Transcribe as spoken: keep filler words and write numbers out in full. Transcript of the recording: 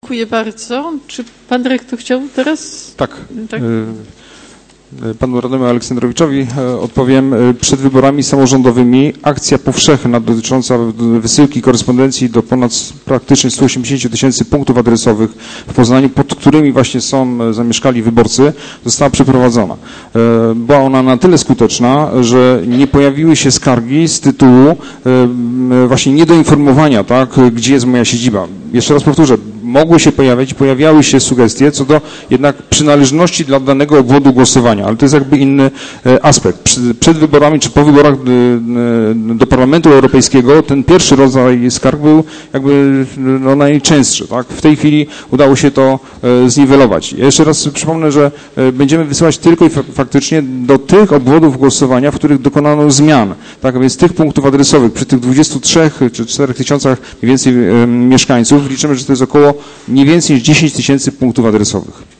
Dziękuję bardzo. Czy pan dyrektor chciał teraz? Tak. tak? Panu Radomiu Aleksandrowiczowi odpowiem. Przed wyborami samorządowymi akcja powszechna dotycząca wysyłki korespondencji do ponad praktycznie stu osiemdziesięciu tysięcy punktów adresowych w Poznaniu, pod którymi właśnie są zamieszkali wyborcy, została przeprowadzona. Była ona na tyle skuteczna, że nie pojawiły się skargi z tytułu właśnie niedoinformowania, tak, gdzie jest moja siedziba. Jeszcze raz powtórzę, mogły się pojawiać, pojawiały się sugestie co do jednak przynależności dla danego obwodu głosowania, ale to jest jakby inny aspekt. Przed wyborami czy po wyborach do Parlamentu Europejskiego ten pierwszy rodzaj skarg był jakby no, najczęstszy. Tak? W tej chwili udało się to zniwelować. Ja jeszcze raz przypomnę, że będziemy wysyłać tylko i faktycznie do tych obwodów głosowania, w których dokonano zmian. Tak? A więc tych punktów adresowych przy tych dwudziestu trzech czy czterech tysiącach mniej więcej mieszkańców liczymy, że to jest około nie więcej niż dziesięć tysięcy punktów adresowych.